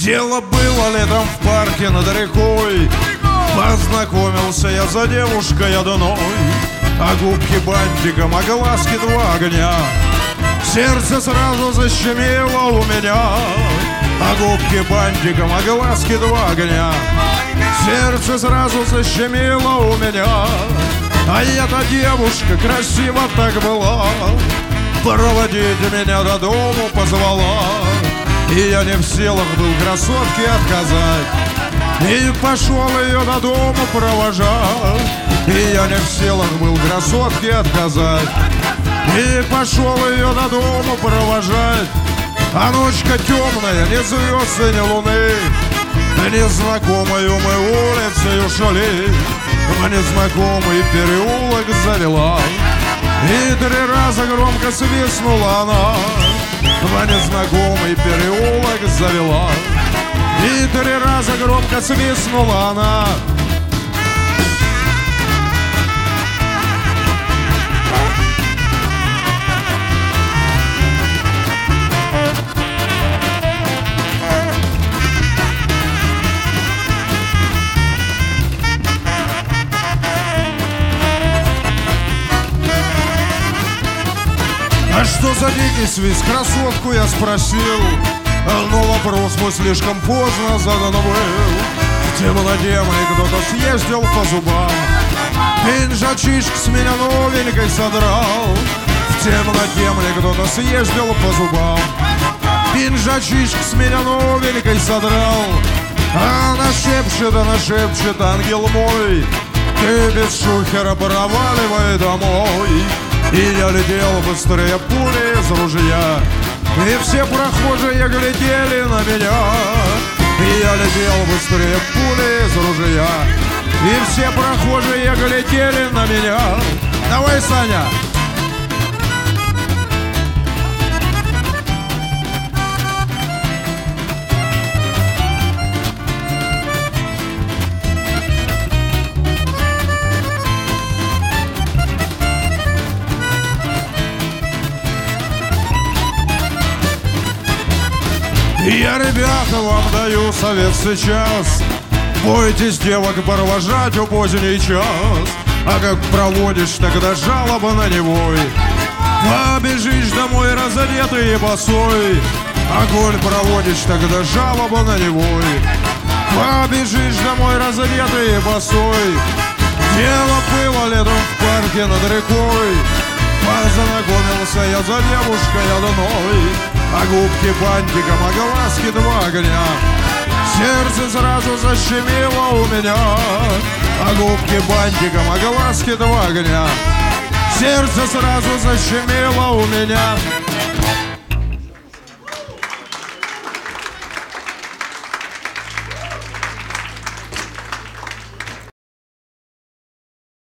Дело было летом в парке над рекой. Познакомился я за девушкой одной, а губки бантиком, а глазки два огня. Сердце сразу защемило у меня, а губки бантиком, а глазки два огня. Сердце сразу защемило у меня, а эта девушка красиво так была, проводить меня до дому позвала. И я не в силах был красотке отказать, и пошел ее до дома провожать. И я не в силах был красотке отказать, и пошел ее до дома провожать. А ночка темная, ни звезд, ни луны, незнакомую мы улицей шли, в незнакомый переулок завела. И 3 раза громко свистнула она, в незнакомый переулок завела. И 3 раза громко свистнула она. А что за дикий свист, красотку я спросил, но вопрос мой слишком поздно задан был. В темноте мне кто-то съездил по зубам, пинжачишка с меня новенькой содрал. В темноте мне кто-то съездил по зубам, пинжачишка с меня новенькой содрал. Она шепчет, ангел мой, ты без шухера проваливай домой. И я летел быстрее пули из ружья, и все прохожие глядели на меня. И я летел быстрее пули из ружья, и все прохожие глядели на меня. Давай, Саня! Я, ребята, вам даю совет сейчас: бойтесь девок провожать в поздний час. А как проводишь, тогда жалоба на него. Побежишь домой разодетый и босой, а коль проводишь, тогда жалоба на него. Побежишь домой разодетый и босой. Дело было летом в парке над рекой. Познакомился я за девушкой одной, а губки бантиком, а глазки два огня. Сердце сразу защемило у меня, а губки бантиком, а глазки два огня. Сердце сразу защемило у меня.